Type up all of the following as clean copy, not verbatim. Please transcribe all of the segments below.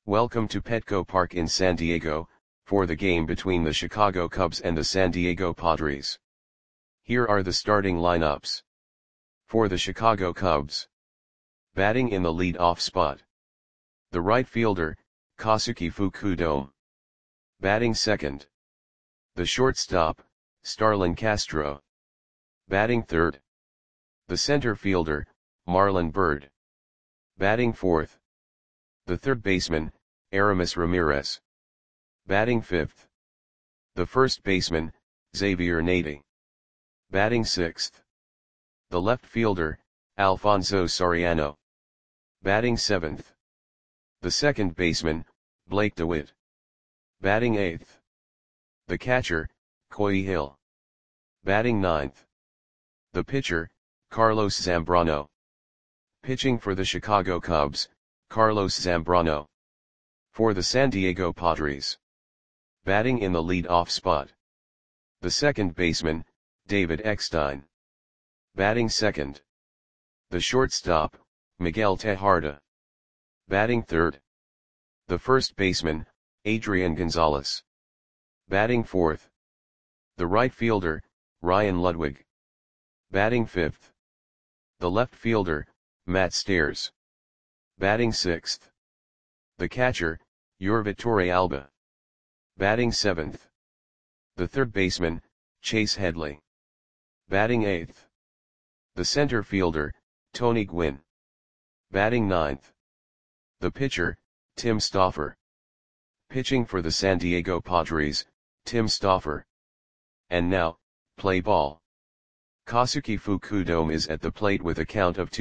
Welcome to Petco Park in San Diego, for the game between the Chicago Cubs and the San Diego Padres. Here are the starting lineups. For the Chicago Cubs. Batting in the lead-off spot. The right fielder, Kazuki Fukudome. Batting second. The shortstop, Starlin Castro. Batting third. The center fielder, Marlon Byrd. Batting fourth. The third baseman, Aramis Ramirez. Batting fifth. The first baseman, Xavier Nady. Batting sixth. The left fielder, Alfonso Soriano. Batting seventh. The second baseman, Blake DeWitt. Batting eighth. The catcher, Coy Hill. Batting ninth. The pitcher, Carlos Zambrano. Pitching for the Chicago Cubs, Carlos Zambrano. For the San Diego Padres. Batting in the lead-off spot. The second baseman, David Eckstein. Batting second. The shortstop, Miguel Tejada. Batting third. The first baseman, Adrian Gonzalez. Batting fourth. The right fielder, Ryan Ludwig. Batting fifth. The left fielder, Matt Stairs. Batting sixth. The catcher, Yorvi Torrealba. Batting seventh. The third baseman, Chase Headley. Batting eighth. The center fielder, Tony Gwynn. Batting ninth. The pitcher, Tim Stauffer. Pitching for the San Diego Padres, Tim Stauffer. And now, play ball. Kazuki Fukudome is at the plate with a count of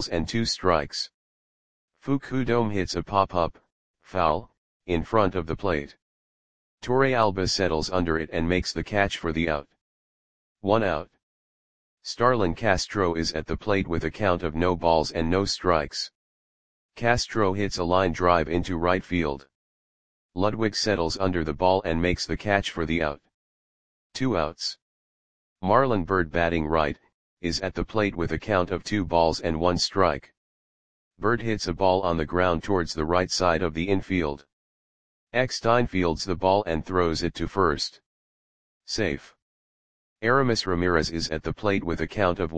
2-2. Fukudome hits a pop-up, foul, in front of the plate. Torrealba settles under it and makes the catch for the out. 1 out. Starlin Castro is at the plate with a count of 0-0. Castro hits a line drive into right field. Ludwig settles under the ball and makes the catch for the out. 2 outs. Marlon Byrd, batting right, is at the plate with a count of 2-1. Byrd hits a ball on the ground towards the right side of the infield. Eckstein fields the ball and throws it to first. Safe. Aramis Ramirez is at the plate with a count of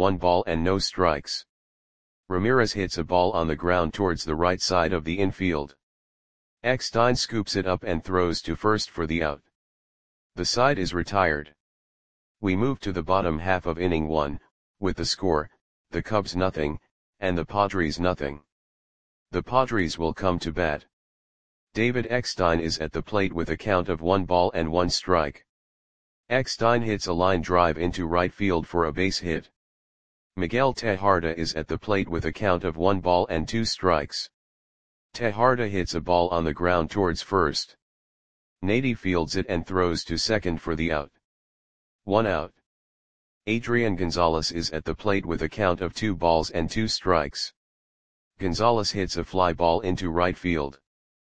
1-0. Ramirez hits a ball on the ground towards the right side of the infield. Eckstein scoops it up and throws to first for the out. The side is retired. We move to the bottom half of inning 1, with the score, the Cubs 0, and the Padres 0. The Padres will come to bat. David Eckstein is at the plate with a count of 1-1. Eckstein hits a line drive into right field for a base hit. Miguel Tejada is at the plate with a count of 1-2. Tejada hits a ball on the ground towards first. Nady fields it and throws to second for the out. 1 out. Adrian Gonzalez is at the plate with a count of 2-2. Gonzalez hits a fly ball into right field.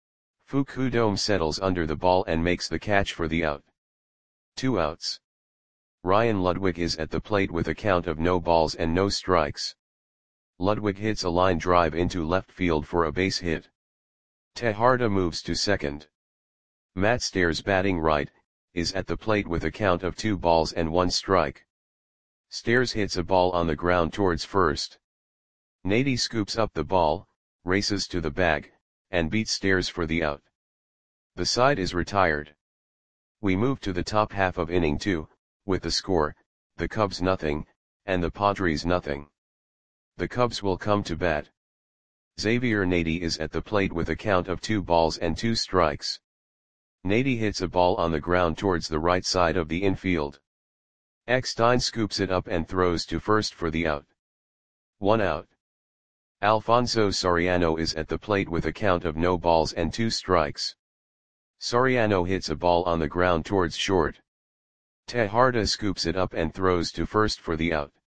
Fukudome settles under the ball and makes the catch for the out. 2 outs. Ryan Ludwig is at the plate with a count of 0-0. Ludwig hits a line drive into left field for a base hit. Tejada moves to second. Matt Stairs, batting right, is at the plate with a count of 2-1. Stairs hits a ball on the ground towards first. Nady scoops up the ball, races to the bag, and beats Stairs for the out. The side is retired. We move to the top half of inning 2, with the score, the Cubs 0, and the Padres 0. The Cubs will come to bat. Xavier Nady is at the plate with a count of 2-2. Nady hits a ball on the ground towards the right side of the infield. Eckstein scoops it up and throws to first for the out. 1 out. Alfonso Soriano is at the plate with a count of 0-2. Soriano hits a ball on the ground towards short. Tejada scoops it up and throws to first for the out.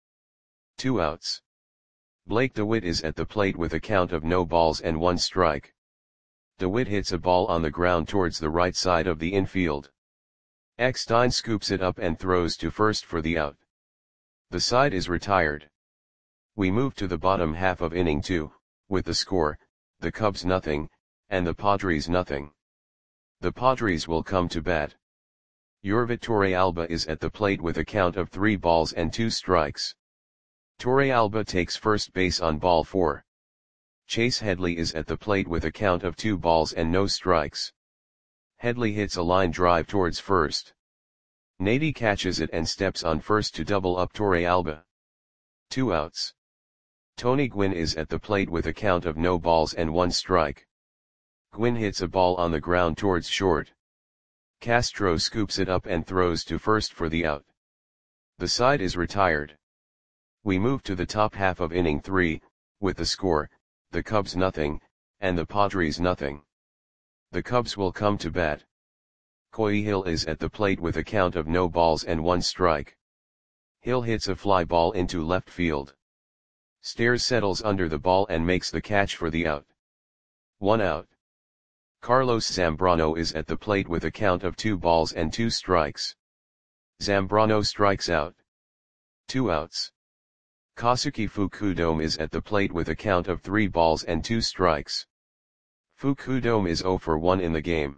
2 outs. Blake DeWitt is at the plate with a count of 0-1. DeWitt hits a ball on the ground towards the right side of the infield. Eckstein scoops it up and throws to first for the out. The side is retired. We move to the bottom half of inning 2, with the score, the Cubs 0, and the Padres nothing. The Padres will come to bat. Yorvit Torrealba is at the plate with a count of 3 balls and 2 strikes. Torrealba takes first base on ball 4. Chase Headley is at the plate with a count of 2 balls and no strikes. Headley hits a line drive towards first. Nady catches it and steps on first to double up Torrealba. 2 outs. Tony Gwynn is at the plate with a count of no balls and 1 strike. Gwynn hits a ball on the ground towards short. Castro scoops it up and throws to first for the out. The side is retired. We move to the top half of inning 3, with the score, the Cubs nothing, and the Padres nothing. The Cubs will come to bat. Coy Hill is at the plate with a count of no balls and 1 strike. Hill hits a fly ball into left field. Stairs settles under the ball and makes the catch for the out. 1 out. Carlos Zambrano is at the plate with a count of 2 balls and 2 strikes. Zambrano strikes out. 2 outs. Kazuki Fukudome is at the plate with a count of 3 balls and 2 strikes. Fukudome is 0 for 1 in the game.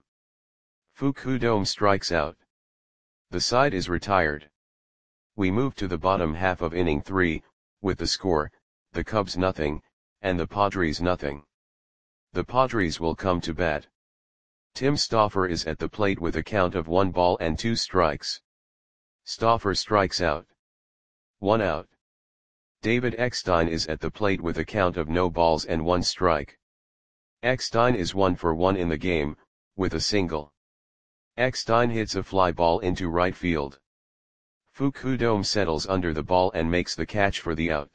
Fukudome strikes out. The side is retired. We move to the bottom half of inning 3, with the score, the Cubs nothing, and the Padres nothing. The Padres will come to bat. Tim Stauffer is at the plate with a count of 1 ball and 2 strikes. Stauffer strikes out. 1 out. David Eckstein is at the plate with a count of no balls and 1 strike. Eckstein is 1 for 1 in the game, with a single. Eckstein hits a fly ball into right field. Fukudome settles under the ball and makes the catch for the out.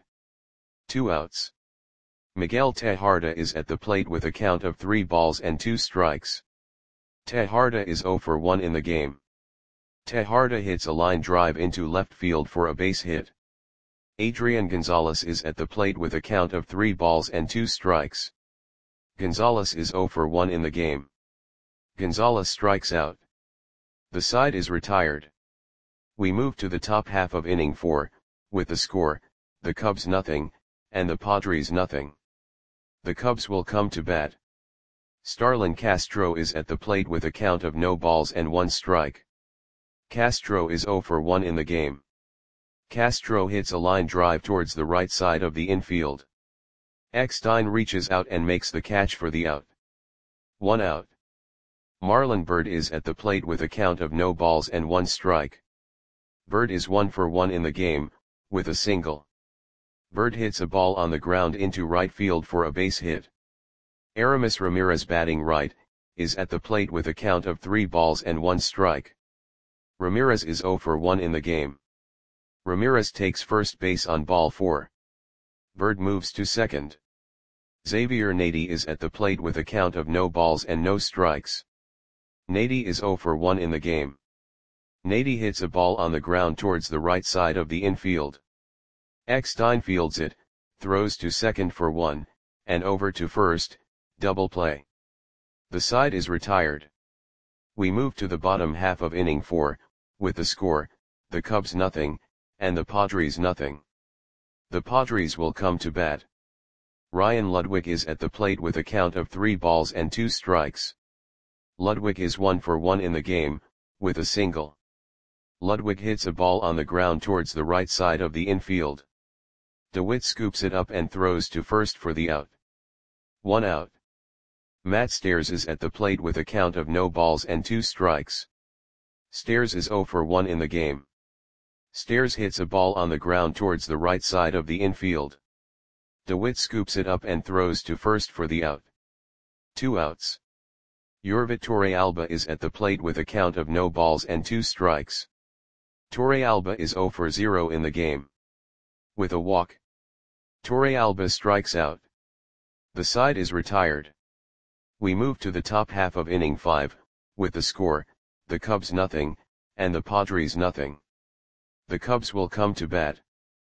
2 outs. Miguel Tejada is at the plate with a count of 3 balls and 2 strikes. Tejada is 0 for 1 in the game. Tejada hits a line drive into left field for a base hit. Adrian Gonzalez is at the plate with a count of 3 balls and 2 strikes. Gonzalez is 0 for 1 in the game. Gonzalez strikes out. The side is retired. We move to the top half of inning 4, with the score, the Cubs nothing, and the Padres nothing. The Cubs will come to bat. Starlin Castro is at the plate with a count of no balls and 1 strike. Castro is 0 for 1 in the game. Castro hits a line drive towards the right side of the infield. Eckstein reaches out and makes the catch for the out. 1 out. Marlon Byrd is at the plate with a count of no balls and 1 strike. Byrd is 1 for 1 in the game, with a single. Byrd hits a ball on the ground into right field for a base hit. Aramis Ramirez, batting right, is at the plate with a count of 3 balls and 1 strike. Ramirez is 0 for 1 in the game. Ramirez takes first base on ball 4. Byrd moves to second. Xavier Nady is at the plate with a count of no balls and no strikes. Nady is 0 for 1 in the game. Nady hits a ball on the ground towards the right side of the infield. Eckstein fields it, throws to second for 1, and over to first, double play. The side is retired. We move to the bottom half of inning 4, with the score, the Cubs nothing, and the Padres nothing. The Padres will come to bat. Ryan Ludwig is at the plate with a count of 3 balls and 2 strikes. Ludwig is 1 for 1 in the game, with a single. Ludwig hits a ball on the ground towards the right side of the infield. DeWitt scoops it up and throws to first for the out. 1 out. Matt Stairs is at the plate with a count of no balls and 2 strikes. Stairs is 0 for 1 in the game. Stairs hits a ball on the ground towards the right side of the infield. DeWitt scoops it up and throws to first for the out. 2 outs. Yorvit Torrealba is at the plate with a count of no balls and 2 strikes. Torrealba is 0 for 0 in the game. With a walk, Torrealba strikes out. The side is retired. We move to the top half of inning 5, with the score, the Cubs nothing, and the Padres nothing. The Cubs will come to bat.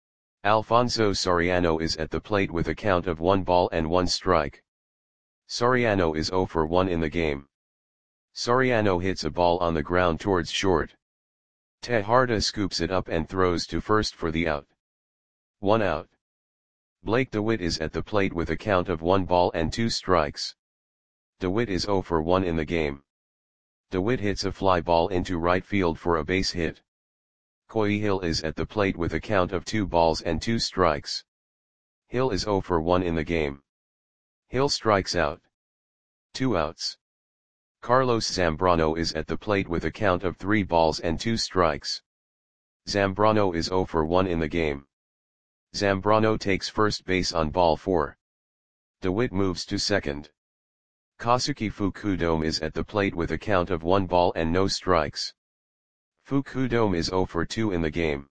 Alfonso Soriano is at the plate with a count of 1 ball and 1 strike. Soriano is 0 for 1 in the game. Soriano hits a ball on the ground towards short. Tejada scoops it up and throws to first for the out. 1 out. Blake DeWitt is at the plate with a count of 1 ball and 2 strikes. DeWitt is 0 for 1 in the game. DeWitt hits a fly ball into right field for a base hit. Coy Hill is at the plate with a count of 2 balls and 2 strikes. Hill is 0 for 1 in the game. Hill strikes out. 2 outs. Carlos Zambrano is at the plate with a count of 3 balls and 2 strikes. Zambrano is 0 for 1 in the game. Zambrano takes first base on ball 4. DeWitt moves to second. Kazuki Fukudome is at the plate with a count of 1 ball and no strikes. Fukudome is 0 for 2 in the game.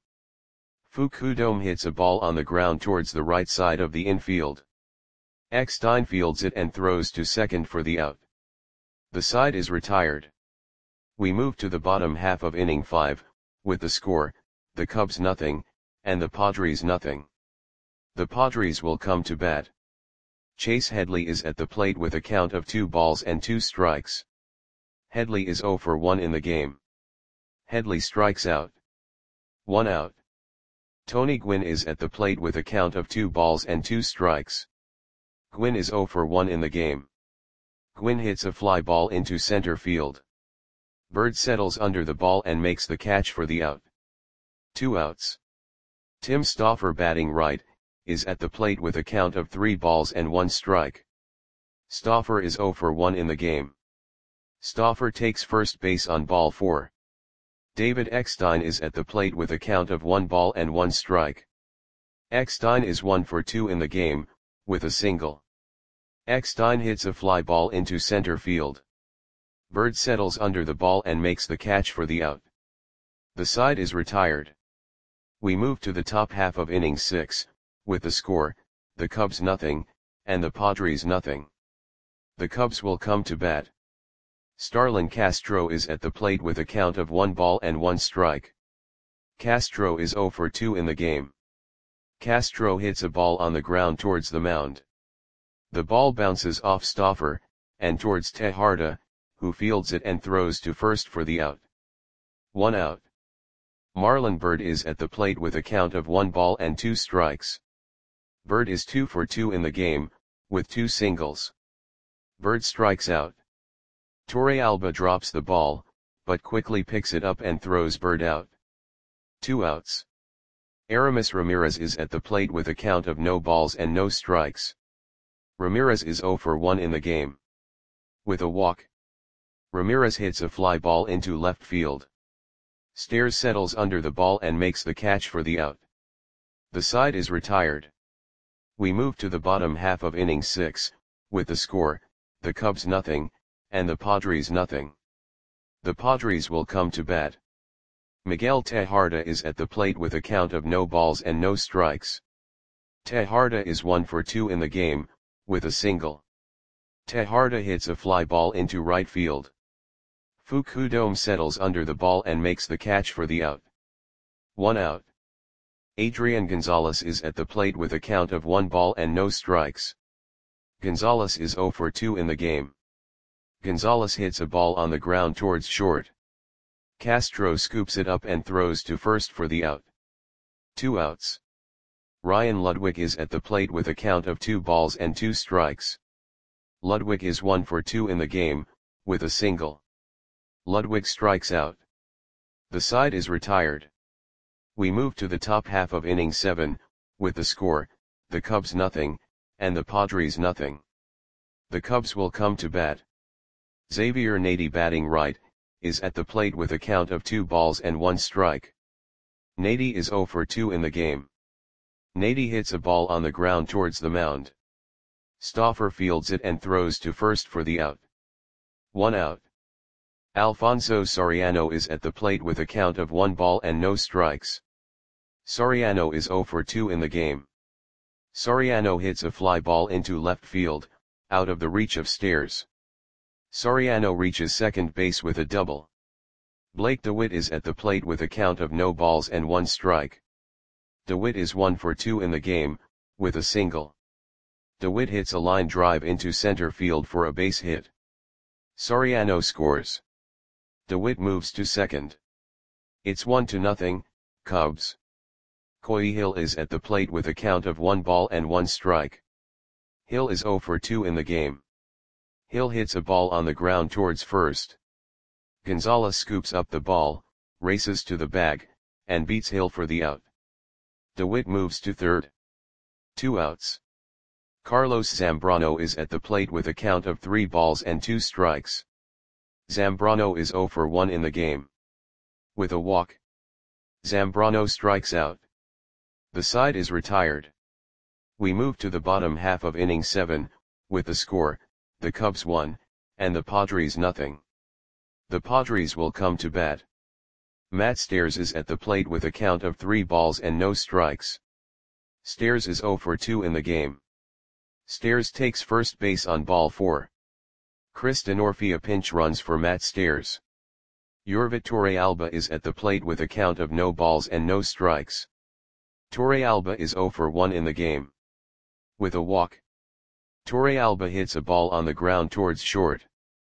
Fukudome hits a ball on the ground towards the right side of the infield. Eckstein fields it and throws to second for the out. The side is retired. We move to the bottom half of inning 5, with the score, the Cubs nothing, and the Padres nothing. The Padres will come to bat. Chase Headley is at the plate with a count of 2 balls and 2 strikes. Headley is 0 for 1 in the game. Headley strikes out. 1 out. Tony Gwynn is at the plate with a count of 2 balls and 2 strikes. Gwynn is 0 for 1 in the game. Gwynn hits a fly ball into center field. Bird settles under the ball and makes the catch for the out. 2 outs. Tim Stauffer, batting right, is at the plate with a count of 3 balls and 1 strike. Stauffer is 0 for 1 in the game. Stauffer takes first base on ball 4. David Eckstein is at the plate with a count of 1 ball and 1 strike. Eckstein is 1 for 2 in the game, with a single. Eckstein hits a fly ball into center field. Bird settles under the ball and makes the catch for the out. The side is retired. We move to the top half of inning 6, with the score, the Cubs nothing, and the Padres nothing. The Cubs will come to bat. Starlin Castro is at the plate with a count of 1 ball and 1 strike. Castro is 0 for 2 in the game. Castro hits a ball on the ground towards the mound. The ball bounces off Stauffer, and towards Tejada, who fields it and throws to first for the out. 1 out. Marlon Byrd is at the plate with a count of 1 ball and 2 strikes. Byrd is 2 for 2 in the game, with 2 singles. Byrd strikes out. Torrealba drops the ball, but quickly picks it up and throws Byrd out. 2 outs. Aramis Ramirez is at the plate with a count of no balls and no strikes. Ramirez is 0 for 1 in the game. With a walk. Ramirez hits a fly ball into left field. Stairs settles under the ball and makes the catch for the out. The side is retired. We move to the bottom half of inning 6, with the score, the Cubs nothing, and the Padres nothing. The Padres will come to bat. Miguel Tejada is at the plate with a count of no balls and no strikes. Tejada is 1 for 2 in the game, with a single. Tejada hits a fly ball into right field. Fukudome settles under the ball and makes the catch for the out. 1 out. Adrian Gonzalez is at the plate with a count of 1 ball and no strikes. Gonzalez is 0 for 2 in the game. Gonzalez hits a ball on the ground towards short. Castro scoops it up and throws to first for the out. 2 outs. Ryan Ludwig is at the plate with a count of 2 balls and 2 strikes. Ludwig is 1 for 2 in the game, with a single. Ludwig strikes out. The side is retired. We move to the top half of inning 7, with the score, the Cubs nothing, and the Padres nothing. The Cubs will come to bat. Xavier Nady, batting right, is at the plate with a count of 2 balls and 1 strike. Nady is 0 for 2 in the game. Nady hits a ball on the ground towards the mound. Stauffer fields it and throws to first for the out. 1 out. Alfonso Soriano is at the plate with a count of 1 ball and no strikes. Soriano is 0 for 2 in the game. Soriano hits a fly ball into left field, out of the reach of Stairs. Soriano reaches second base with a double. Blake DeWitt is at the plate with a count of no balls and 1 strike. DeWitt is 1 for 2 in the game, with a single. DeWitt hits a line drive into center field for a base hit. Soriano scores. DeWitt moves to second. It's 1-0, Cubs. Coy Hill is at the plate with a count of 1 ball and 1 strike. Hill is 0 for 2 in the game. Hill hits a ball on the ground towards first. Gonzalez scoops up the ball, races to the bag, and beats Hill for the out. DeWitt moves to third. 2 outs. Carlos Zambrano is at the plate with a count of 3 balls and 2 strikes. Zambrano is 0 for 1 in the game. With a walk, Zambrano strikes out. The side is retired. We move to the bottom half of inning 7, with the score, the Cubs 1, and the Padres nothing. The Padres will come to bat. Matt Stairs is at the plate with a count of 3 balls and no strikes. Stairs is 0 for 2 in the game. Stairs takes first base on ball 4. Chris Denorfia pinch runs for Matt Stairs. Yorvit Torrealba is at the plate with a count of no balls and no strikes. Torrealba is 0 for 1 in the game. With a walk, Torrealba hits a ball on the ground towards short.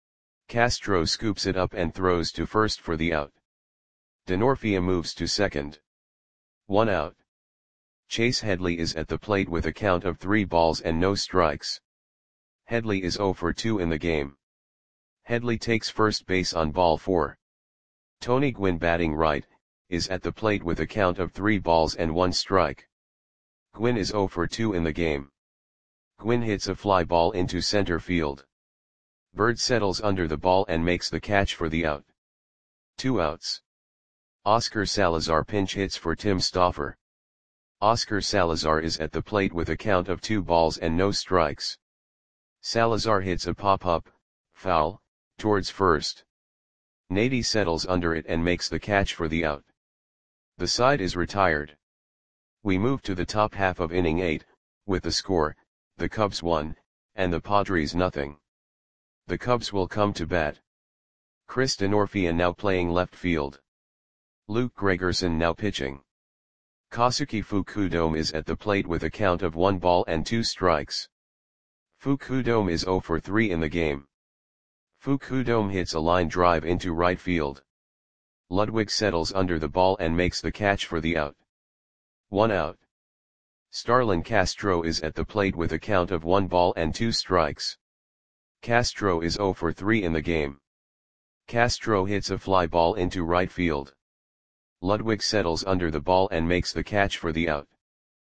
Castro scoops it up and throws to first for the out. Denorfia moves to second. 1 out. Chase Headley is at the plate with a count of 3 balls and no strikes. Headley is 0 for 2 in the game. Headley takes first base on ball 4. Tony Gwynn, batting right, is at the plate with a count of 3 balls and 1 strike. Gwynn is 0 for 2 in the game. Gwynn hits a fly ball into center field. Bird settles under the ball and makes the catch for the out. 2 outs. Oscar Salazar pinch hits for Tim Stauffer. Oscar Salazar is at the plate with a count of 2 balls and no strikes. Salazar hits a pop-up, foul, towards first. Nady settles under it and makes the catch for the out. The side is retired. We move to the top half of inning 8, with the score, the Cubs 1, and the Padres nothing. The Cubs will come to bat. Chris Denorfia now playing left field. Luke Gregerson now pitching. Kazuki Fukudome is at the plate with a count of 1 ball and 2 strikes. Fukudome is 0 for 3 in the game. Fukudome hits a line drive into right field. Ludwig settles under the ball and makes the catch for the out. 1 out. Starlin Castro is at the plate with a count of 1 ball and 2 strikes. Castro is 0 for 3 in the game. Castro hits a fly ball into right field. Ludwig settles under the ball and makes the catch for the out.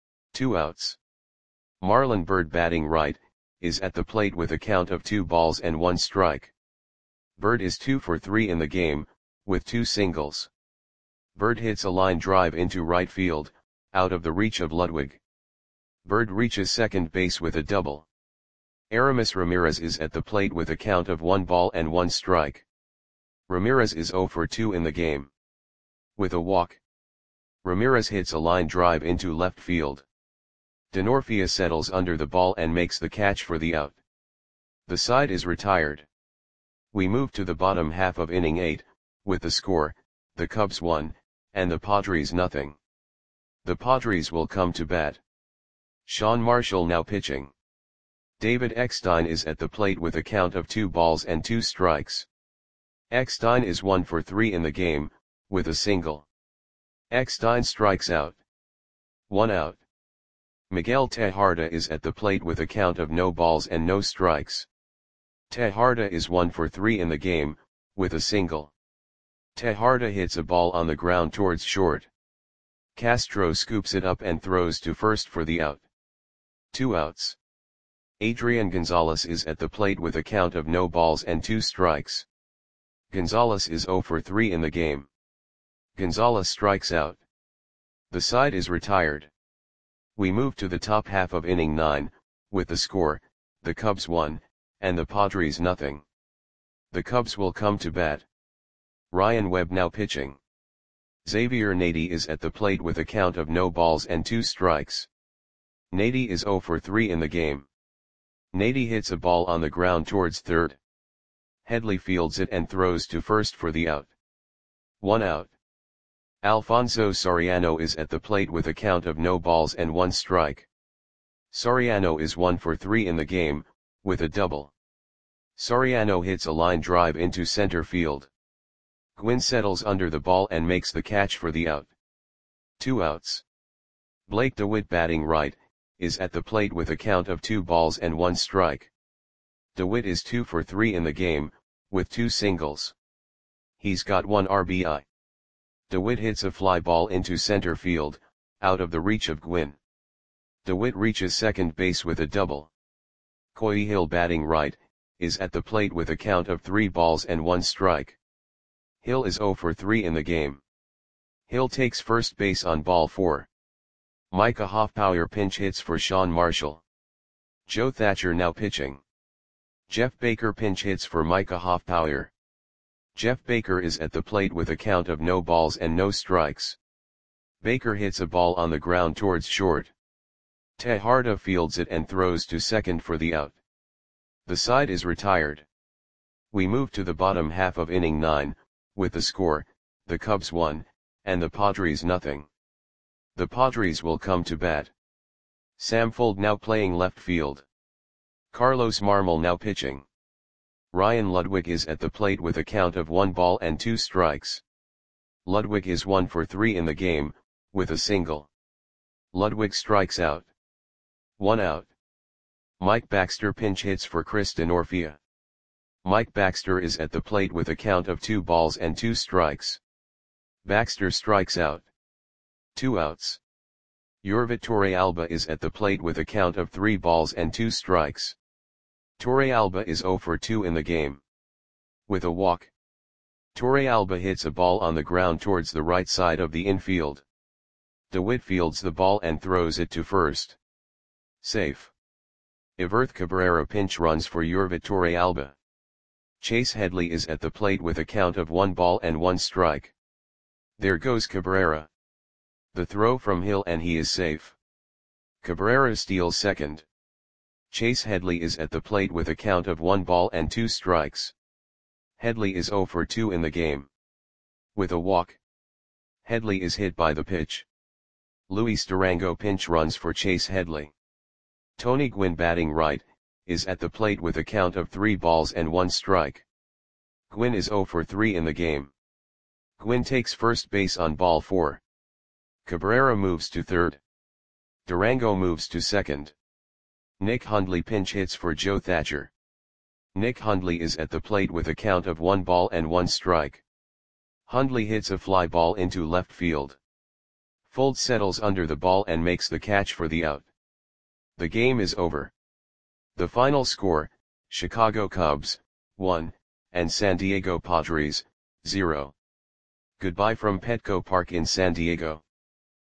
2 outs. Marlon Byrd, batting right, is at the plate with a count of 2 balls and 1 strike. Byrd is 2 for 3 in the game, with 2 singles. Byrd hits a line drive into right field, out of the reach of Ludwig. Byrd reaches second base with a double. Aramis Ramirez is at the plate with a count of 1 ball and 1 strike. Ramirez is 0 for 2 in the game. With a walk, Ramirez hits a line drive into left field. Denorfia settles under the ball and makes the catch for the out. The side is retired. We move to the bottom half of inning 8, with the score, the Cubs 1, and the Padres nothing. The Padres will come to bat. Sean Marshall now pitching. David Eckstein is at the plate with a count of 2 balls and 2 strikes. Eckstein is 1 for 3 in the game, with a single. Eckstein strikes out. 1 out. Miguel Tejada is at the plate with a count of no balls and no strikes. Tejada is 1 for 3 in the game, with a single. Tejada hits a ball on the ground towards short. Castro scoops it up and throws to first for the out. 2 outs. Adrian Gonzalez is at the plate with a count of no balls and 2 strikes. Gonzalez is 0 for 3 in the game. Gonzalez strikes out. The side is retired. We move to the top half of inning 9, with the score, the Cubs 1, and the Padres nothing. The Cubs will come to bat. Ryan Webb now pitching. Xavier Nady is at the plate with a count of no balls and 2 strikes. Nady is 0 for 3 in the game. Nady hits a ball on the ground towards third. Headley fields it and throws to first for the out. 1 out. Alfonso Soriano is at the plate with a count of no balls and 1 strike. Soriano is 1 for 3 in the game, with a double. Soriano hits a line drive into center field. Gwynn settles under the ball and makes the catch for the out. 2 outs. Blake DeWitt, batting right, is at the plate with a count of 2 balls and 1 strike. DeWitt is 2 for 3 in the game, with 2 singles. He's got 1 RBI. DeWitt hits a fly ball into center field, out of the reach of Gwynn. DeWitt reaches second base with a double. Coy Hill, batting right, is at the plate with a count of 3 balls and 1 strike. Hill is 0 for 3 in the game. Hill takes first base on ball 4. Micah Hoffpauir pinch hits for Sean Marshall. Joe Thatcher now pitching. Jeff Baker pinch hits for Micah Hoffpauir. Jeff Baker is at the plate with a count of no balls and no strikes. Baker hits a ball on the ground towards short. Tejada fields it and throws to second for the out. The side is retired. We move to the bottom half of inning 9, with the score, the Cubs 1, and the Padres nothing. The Padres will come to bat. Sam Fuld now playing left field. Carlos Marmol now pitching. Ryan Ludwig is at the plate with a count of 1 ball and 2 strikes. Ludwig is 1 for 3 in the game, with a single. Ludwig strikes out. 1 out. Mike Baxter pinch hits for Chris Denorfia. Mike Baxter is at the plate with a count of 2 balls and 2 strikes. Baxter strikes out. 2 outs. Yorvit Torrealba is at the plate with a count of 3 balls and 2 strikes. Torrealba is 0 for 2 in the game. With a walk. Torrealba hits a ball on the ground towards the right side of the infield. DeWitt fields the ball and throws it to first. Safe. Iverth Cabrera pinch runs for Yorvit Torrealba. Chase Headley is at the plate with a count of 1 ball and 1 strike. There goes Cabrera. The throw from Hill and he is safe. Cabrera steals second. Chase Headley is at the plate with a count of 1 ball and 2 strikes. Headley is 0 for 2 in the game. With a walk. Headley is hit by the pitch. Luis Durango pinch runs for Chase Headley. Tony Gwynn, batting right, is at the plate with a count of 3 balls and 1 strike. Gwynn is 0 for 3 in the game. Gwynn takes first base on ball 4. Cabrera moves to third. Durango moves to second. Nick Hundley pinch hits for Joe Thatcher. Nick Hundley is at the plate with a count of 1 ball and 1 strike. Hundley hits a fly ball into left field. Fuld settles under the ball and makes the catch for the out. The game is over. The final score, Chicago Cubs, 1, and San Diego Padres, 0. Goodbye from Petco Park in San Diego.